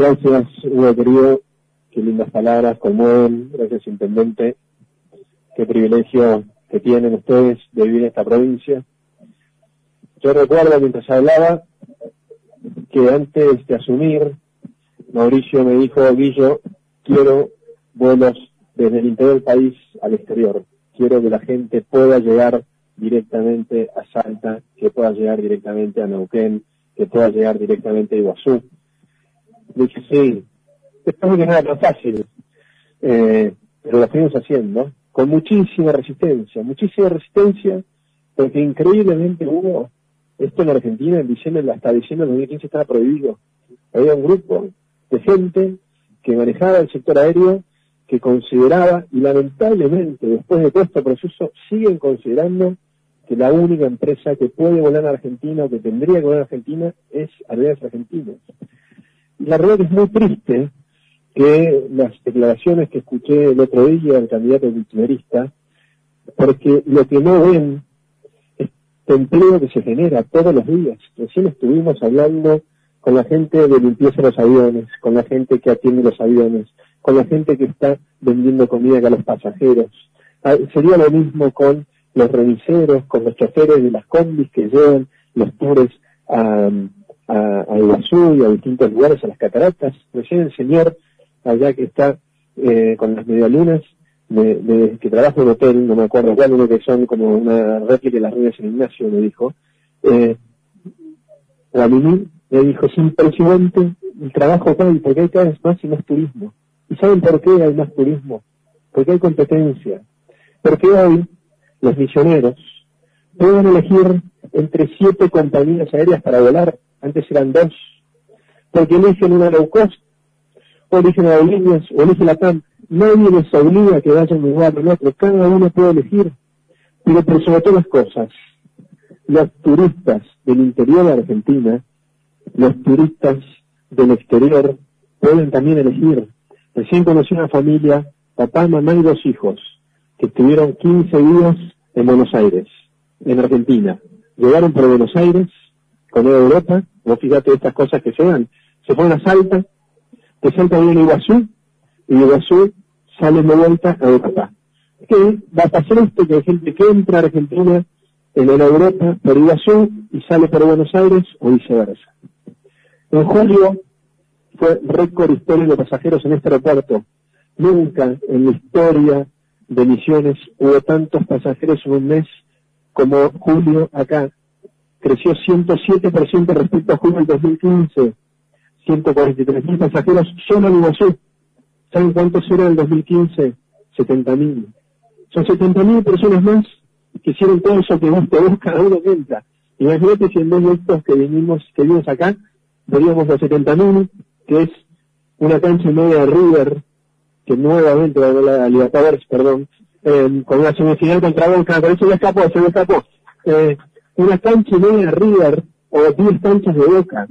Gracias, Hugo querido. Qué lindas palabras, conmueven. Gracias, intendente. Qué privilegio que tienen ustedes de vivir en esta provincia. Yo recuerdo mientras hablaba que antes de asumir, Mauricio me dijo: Guillo, quiero vuelos desde el interior del país al exterior. Quiero que la gente pueda llegar directamente a Salta, que pueda llegar directamente a Neuquén, que pueda llegar directamente a Iguazú. Dije, sí, después de que no era tan fácil, pero lo estuvimos haciendo con muchísima resistencia, porque increíblemente hubo esto en Argentina en diciembre, hasta diciembre de 2015 estaba prohibido. Había un grupo de gente que manejaba el sector aéreo, que consideraba, y lamentablemente después de todo este proceso siguen considerando, que la única empresa que puede volar a Argentina o que tendría que volar a Argentina es Aerolíneas Argentinas. Y la verdad que es muy triste que las declaraciones que escuché el otro día del candidato kirchnerista, porque lo que no ven es el empleo que se genera todos los días. Recién estuvimos hablando con la gente de limpieza de los aviones, con la gente que atiende los aviones, con la gente que está vendiendo comida a los pasajeros. Sería lo mismo con los remiseros, con los choferes de las combis que llevan los tours a Iguazú y a distintos lugares, a las cataratas. Recién el señor allá que está con las medialunas, que trabaja en un hotel, no me acuerdo cuál, uno que son como una réplica de las ruinas en Ignacio, me dijo, o a mí me dijo, es impresionante el trabajo acá, y porque hay cada vez más y más turismo. ¿Y saben por qué hay más turismo? Porque hay competencia. Porque hoy los misioneros pueden elegir entre 7 compañías aéreas para volar. Antes eran 2. Porque eligen una low cost, o eligen aerolíneas, o eligen la TAM. Nadie les obliga a que vayan a un lugar o otro. Cada uno puede elegir. Pero por sobre todas las cosas, los turistas del interior de Argentina, los turistas del exterior, pueden también elegir. Recién conocí una familia, papá, mamá y 2 hijos, que estuvieron 15 días en Buenos Aires, en Argentina. Llegaron por Buenos Aires, con Europa, vos fíjate estas cosas que se dan. Se ponen a Salta, de Salta viene a Iguazú, y de Iguazú salen de vuelta a Europa. ¿Qué va a pasar esto? Que hay gente que entra a Argentina en Europa por Iguazú y sale por Buenos Aires o viceversa. En julio fue récord histórico de pasajeros en este aeropuerto. Nunca en la historia de Misiones hubo tantos pasajeros en un mes como julio acá. Creció 107% respecto a julio del 2015. 143.000 pasajeros solo en Iguazú. ¿Saben cuántos eran en el 2015? 70.000. Son 70.000 personas más que hicieron todo eso que vos cada uno que entra. Imagínate si en vez de estos que vimos acá, veríamos los 70.000, que es una cancha y media de River, que nuevamente va a la Libertadores, perdón, con una semifinal contra Boca, pero eso se me escapó. Una cancha y media de River, o 10 canchas de Boca.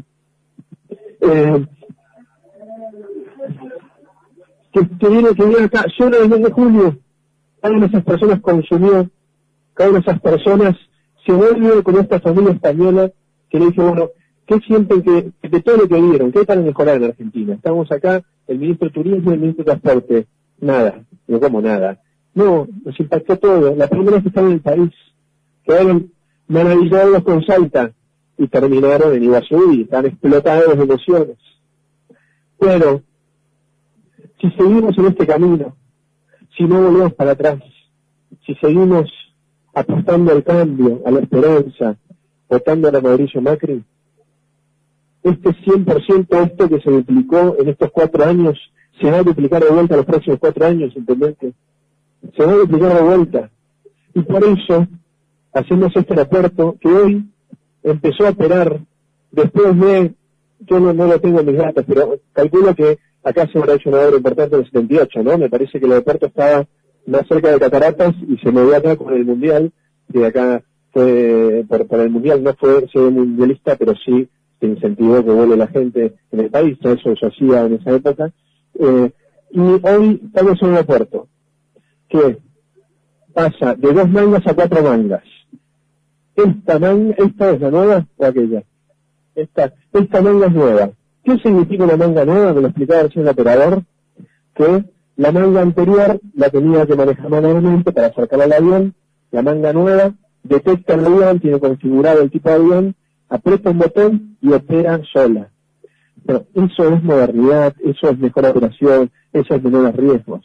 Que viene acá, solo en el mes de julio, cada una de esas personas consumió, cada una de esas personas se vuelve con esta familia española que le dice, bueno, ¿qué sienten que de todo lo que vieron? ¿Qué hay para mejorar en Argentina? Estamos acá, el ministro de Turismo y el ministro de Transporte. Nada. Digo, ¿cómo nada? No, nos impactó todo. La primera vez que estaban en el país, quedaron maravillados con Salta y terminaron en Iguazú y están explotados de emociones. Pero, si seguimos en este camino, si no volvemos para atrás, si seguimos apostando al cambio, a la esperanza, votando a la Mauricio Macri, este 100%, esto que se duplicó en estos 4 años, se va a duplicar de vuelta los próximos 4 años, intendente. Se va a duplicar de vuelta. Y por eso, hacemos este aeropuerto que hoy empezó a operar después de, yo no lo tengo en mis datos, pero calculo que acá se habrá hecho una obra importante en el 78, ¿no? Me parece que el aeropuerto estaba más cerca de Cataratas y se movió acá con el Mundial, que acá fue, por el Mundial no fue sede mundialista, pero sí se incentivó que vuele la gente en el país, todo eso se hacía en esa época. Y hoy estamos en un aeropuerto que pasa de 2 mangas a 4 mangas. ¿Esta es la nueva o aquella? Esta manga es nueva. ¿Qué significa una manga nueva? Me lo explicaba recién el operador, que la manga anterior la tenía que manejar manualmente para acercarla al avión. La manga nueva detecta el avión, tiene configurado el tipo de avión, aprieta un botón y opera sola. Pero eso es modernidad, eso es mejor operación, eso es menores riesgos.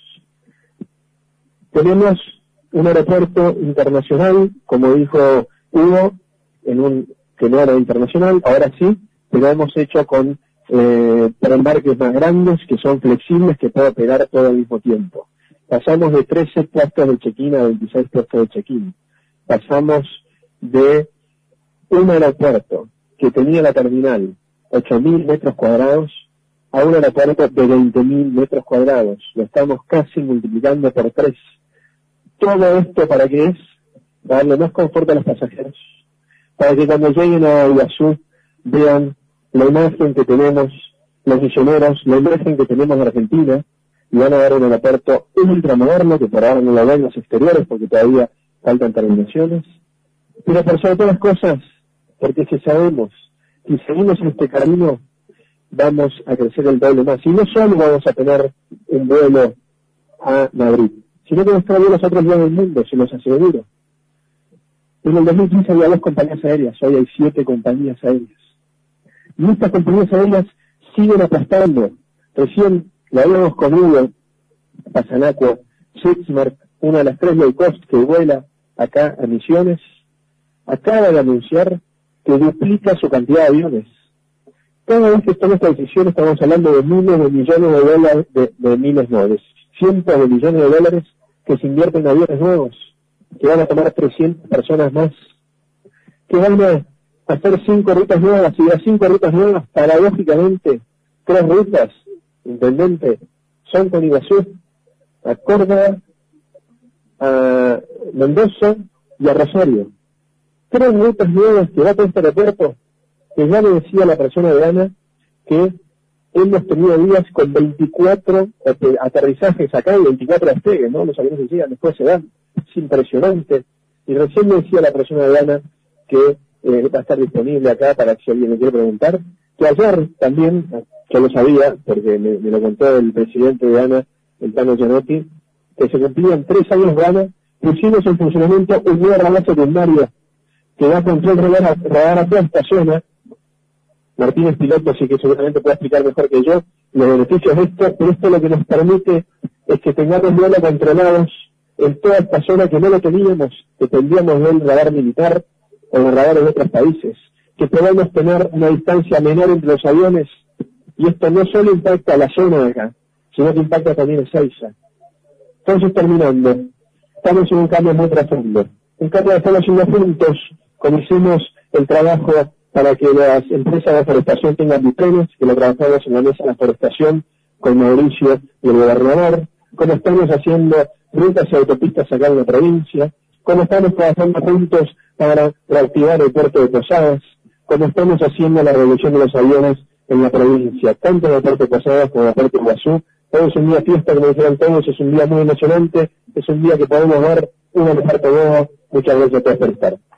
Tenemos un aeropuerto internacional, como dijo Hugo, que no era internacional, ahora sí, pero hemos hecho con embarques más grandes, que son flexibles, que puede operar todo al mismo tiempo. Pasamos de 13 puestos de check-in a 26 puestos de check-in. Pasamos de un aeropuerto que tenía la terminal 8.000 metros cuadrados a un aeropuerto de 20.000 metros cuadrados. Lo estamos casi multiplicando por 3. Todo esto, ¿para qué es? Para darle más confort a los pasajeros, para que cuando lleguen a Iguazú vean la imagen que tenemos los misioneros, la imagen que tenemos de Argentina, y van a ver un aeropuerto ultramoderno, que por ahora no lo ven los exteriores porque todavía faltan terminaciones, pero por sobre todas las cosas, porque si sabemos, si seguimos en este camino, vamos a crecer el doble más. Y no solo vamos a tener un vuelo a Madrid, sino que vamos a tener los otros días del mundo, se los aseguro. En el 2015 había 2 compañías aéreas, hoy hay 7 compañías aéreas. Y estas compañías aéreas siguen aplastando. Recién lo hablamos con Hugo, Pasanacua, Sixmark, una de las 3 low cost que vuela acá a Misiones, acaba de anunciar que duplica su cantidad de aviones. Cada vez que toma esta decisión estamos hablando de miles de millones de dólares, de miles no, de cientos de millones de dólares que se invierten en aviones nuevos, que van a tomar 300 personas más, que van a hacer 5 rutas nuevas, y las 5 rutas nuevas, paradójicamente, 3 rutas, intendente, son con Iguazú, a Córdoba, a Mendoza y a Rosario. 3 rutas nuevas que va a todo este aeropuerto, que ya le decía a la persona de Ana que hemos tenido días con 24 aterrizajes acá y 24 despegues, ¿no? Los aviones decían, después se dan. Es impresionante. Y recién me decía la persona de Ana que va a estar disponible acá para que si alguien me quiere preguntar, que ayer también, yo lo sabía, porque me lo contó el presidente de ANA, el Tano Gianotti, que se cumplían 3 años de ANA, pusimos en funcionamiento un nuevo radar secundario que da control radar a toda esta zona. Martínez Piloto sí que seguramente puede explicar mejor que yo los beneficios de esto, pero esto lo que nos permite es que tengamos vuelos controlados en toda esta zona que no lo teníamos, dependíamos del radar militar o de radares de otros países, que podamos tener una distancia menor entre los aviones, y esto no solo impacta a la zona de acá, sino que impacta también a Ezeiza. Entonces, terminando, estamos en un cambio muy profundo, un cambio que estamos haciendo juntos, como hicimos el trabajo para que las empresas de forestación tengan biplanes, que lo trabajamos en la mesa de la forestación con Mauricio y el gobernador, como estamos haciendo rutas y autopistas acá en la provincia, como estamos trabajando juntos para reactivar el puerto de Posadas, como estamos haciendo la revolución de los aviones en la provincia, tanto en el puerto de Posadas como en el puerto de Iguazú. Hoy es un día fiesta, como dijeron todos, es un día muy emocionante, es un día que podemos ver una mejor todo. Muchas gracias a todos por estar.